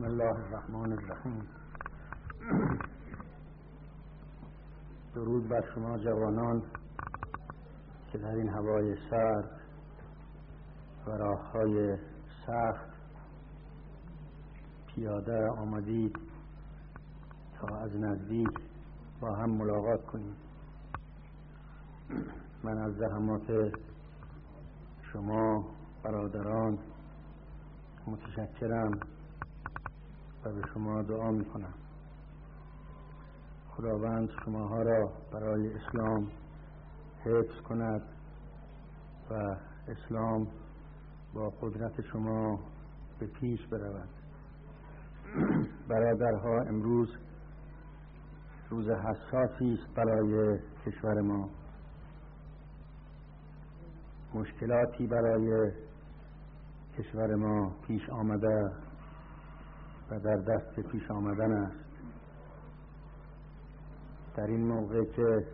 بسم الله الرحمن الرحیم. درود بر شما جوانان که در این هوای سرد و راههای سخت پیاده آمدید تا از نزدیک با هم ملاقات کنیم. من از زحمات شما برادران متشکرم و به شما دعا می کنم. خداوند شماها را برای اسلام حفظ کند و اسلام با قدرت شما به پیش برود. برادرها، امروز روز حساسی است برای کشور ما. مشکلاتی برای کشور ما پیش آمده و در دست پیش آمدن است. در این موقع که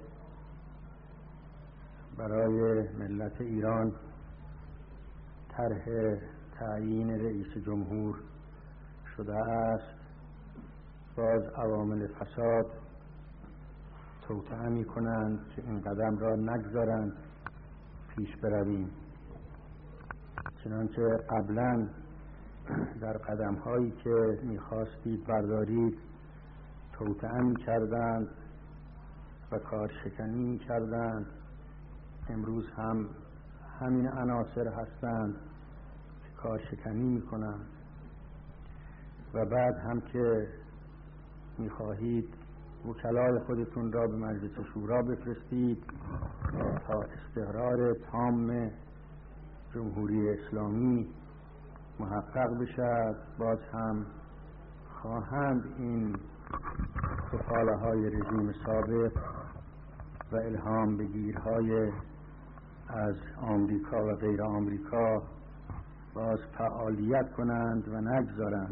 برای ملت ایران طرح تعیین رئیس جمهور شده است، باز عوامل فساد توطئه می کنند که این قدم را نگذارند پیش برویم. چنانچه قبلا در قدم هایی که میخواستید بردارید توطئه میکردند و کارشکنی میکردند، امروز هم همین عناصر هستند که کارشکنی میکنند و بعد هم که میخواهید وکلای خودتون را به مجلس شورا بفرستید تا استقرار تام جمهوری اسلامی محقق بشد، باز هم خواهند این سفاله های رژیم سابق و الهام بگیرهای از آمریکا و غیر آمریکا باز فعالیت کنند و نگذارند.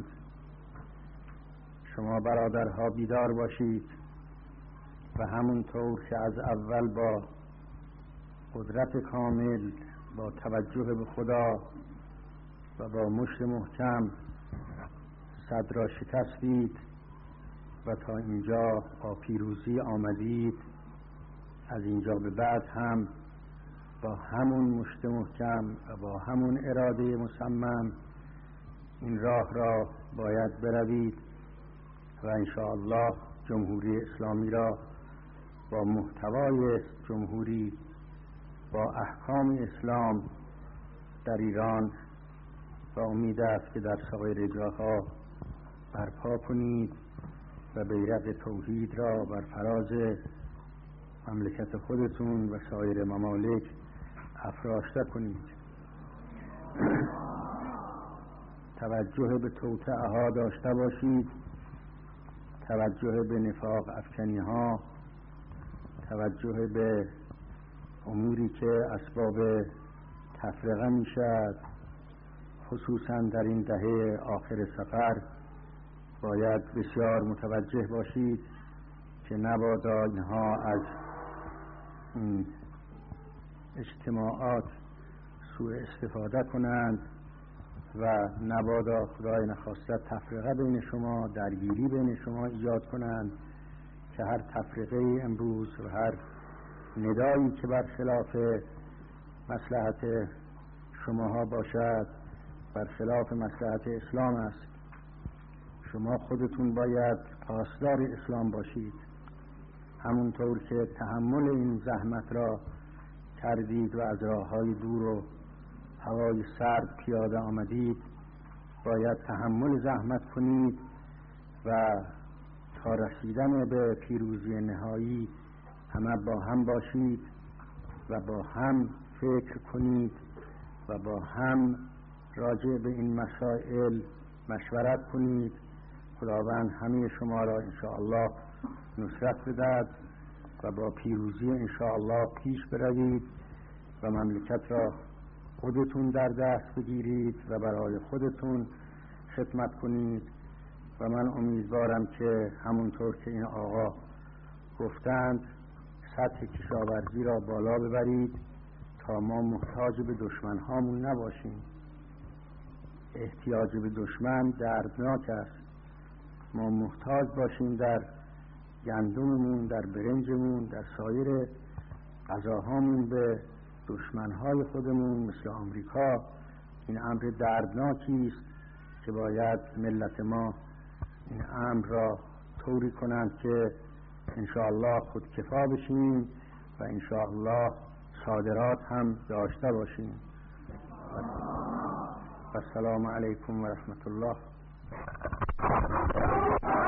شما برادرها بیدار باشید و همونطور که از اول با قدرت کامل، با توجه به خدا و با مشت محکم صد را شکستید و تا اینجا با پیروزی آمدید، از اینجا به بعد هم با همون مشت محکم و با همون اراده مصمم این راه را باید بروید و انشاءالله جمهوری اسلامی را با محتوای جمهوری، با احکام اسلام در ایران و امید است که در سایر جاها برپا کنید و بیرق توحید را بر فراز مملکت خودتون و سایر ممالک افراشته کنید. توجه به توطئه ها داشته باشید، توجه به نفاق افکنی ها، توجه به اموری که اسباب تفرقه می شد، خصوصا در این دهه آخر سفر باید بسیار متوجه باشید که نبادا اینها از این اجتماعات سوء استفاده کنند و نبادا خدای نخواسته تفرقه بین شما، درگیری بین شما ایجاد کنند که هر تفرقه امروز و هر ندایی که بر خلاف مصلحت شماها باشد بر خلاف مصلحت اسلام است. شما خودتون باید پاسدار اسلام باشید. همونطور که تحمل این زحمت را کردید و از راههای دور و هوای سرد پیاده آمدید، باید تحمل زحمت کنید و تا رسیدن به پیروزی نهایی همه با هم باشید و با هم فکر کنید و با هم راجع به این مسائل مشورت کنید. خداوند همه شما را انشاءالله نصرت بدهد و با پیروزی انشاءالله پیش بروید و مملکت را خودتون در دست بگیرید و برای خودتون خدمت کنید و من امیدوارم که همونطور که این آقا گفتند سطح کشاورزی را بالا ببرید تا ما محتاج به دشمن هامون نباشیم. احتیاج به دشمن دردناک است. ما محتاج باشیم در گندممون، در برنجمون، در سایر غذاهامون به دشمنهای خودمون مثل آمریکا. این امر دردناکی است که باید ملت ما این امر را طوری کنند که انشاءالله خودکفا بشیم و انشاءالله صادرات هم داشته باشیم. و السلام علیکم و رحمت الله.